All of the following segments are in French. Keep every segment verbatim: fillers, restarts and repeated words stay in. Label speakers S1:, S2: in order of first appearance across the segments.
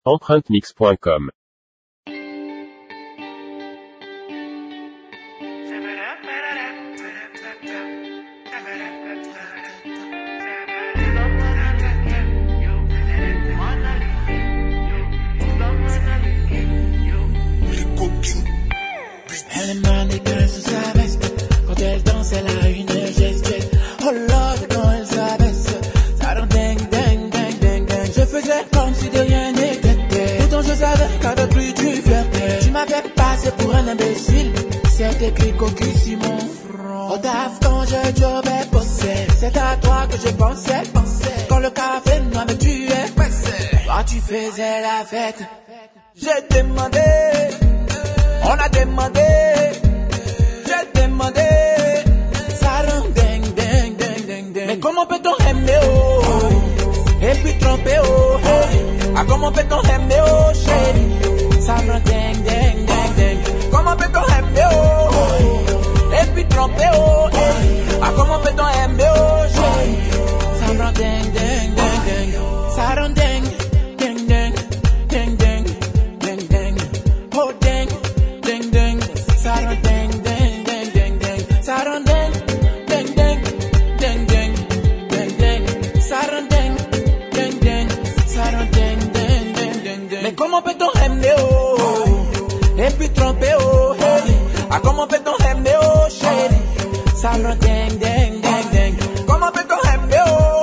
S1: empreinte mix point com.
S2: Elle est mannequin sous sa veste. Quand elle danse, elle a une gestuelle. Oh Lord, quand elle s'abaisse, ça rend ding, ding, ding, ding, ding. Je faisais comme si de rien n'était. Pourtant je savais qu'avec lui tu flirtais. Tu m'avais passé pour un imbécile. C'est écrit coquille sur mon front. Au taf quand je jobais bossais. C'est à toi que je pensais, pensais. Quand le café noir me tuait, toi tu faisais la fête. J'ai demandé, on a demandé, j'ai demandé, ça rend ding, ding, ding, ding, ding. Mais comment peut-on aimer, oh, et puis tromper, oh, hey. Ah, comment peut-on aimer, oh, chérie, ça rend ding, ding, ding, ding. Comment peut-on aimer, oh, et puis tromper, oh, hey. Ah, comment peut-on aimer, oh, chérie, ça rend ding, ding, ding, ding. Ça rend ding, ding, ding, ding, ding, ding, ding. Oh, ding. Ding ding, ça rend ding ding ding ding ding, ça rend ding ding ding ding ding ding ding, ça rend ding ding ding, ça rend ding ding ding ding ding. Mais comment peut-on aimer oh, et puis tromper oh, hey. Ah comment peut-on aimer oh chérie, ça rend ding ding ding ding. Comment peut-on aimer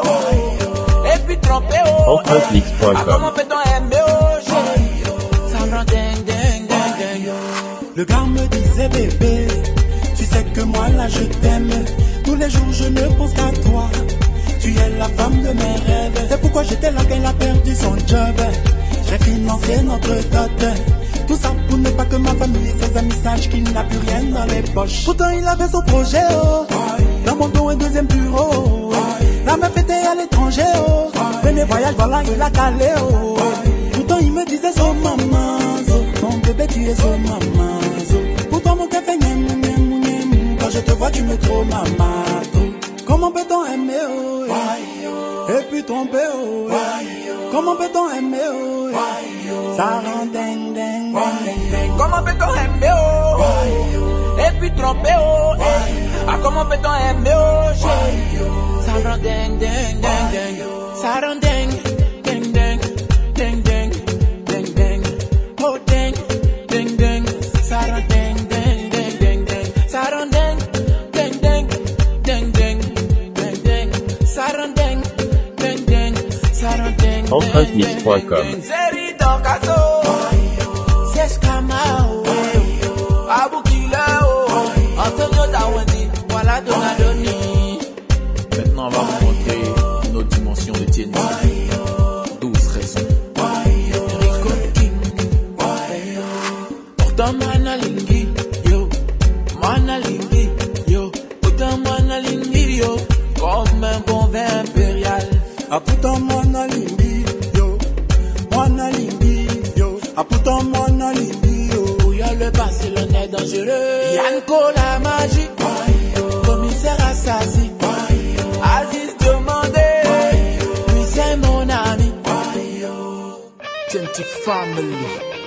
S2: oh, et puis tromper oh,
S1: empreinte mix point com.
S2: Ah comment peut-on aimer oh chérie, ça rend ding ding ding ding.
S3: Le gars me disait bébé, tu sais que moi là je t'aime. Tous les jours je ne pense qu'à toi. Tu es la femme de mes rêves. C'est pourquoi j'étais là quand elle a perdu son job. J'ai financé notre dot. Tout ça pour ne pas que ma famille ses amis sachent qu'il n'a plus rien dans les poches. Pourtant il avait son projet oh. Dans mon dos un deuxième bureau. La meuf était à l'étranger oh. Premier voyage voilà il a calé oh. Pourtant il me disait son maman. Mon bébé tu es son maman. Pourtant mon cœur fait niam niam niam. Quand je te vois tu me trouves maman. Comment peut-on aimer oh, yeah. Et puis tromper oh, yeah. Comment peut-on aimer oh, yeah. Ça rend ding ding ding ding.
S2: Comment peut-on aimer oh, et puis tromper oh, yeah. Ah comment peut-on aimer oh chérie, ça rend ding ding ding ding, ça rend ding ding ding ding ding ding ding. Oh ding ding ding, ça rend ding ding ding ding ding, ça rend ding ding ding ding ding ding ding, ça rend ding ding ding, ça rend ding ding.
S1: empreinte mix point com.
S2: Série dans caso, c'est Scamao, Aboukila, Antonio Dawandi, voilà Donadoni.
S4: Maintenant on va vous montrer une autre dimension de T N T. douze raisons.
S2: Rico King, pourtant Manalingi, yo, Manalingi, yo, pourtant Manalingi, yo, comme un bon vin impérial.
S3: Ah pourtant mon alimbi yo, mon alimbi yo. Ah pourtant mon alimbi yo.
S2: Où y'a le Barcelonais dangereux, Yanko la magie, commissaire Assassi, Aziz demandé, lui c'est mon ami.
S4: T N T Family.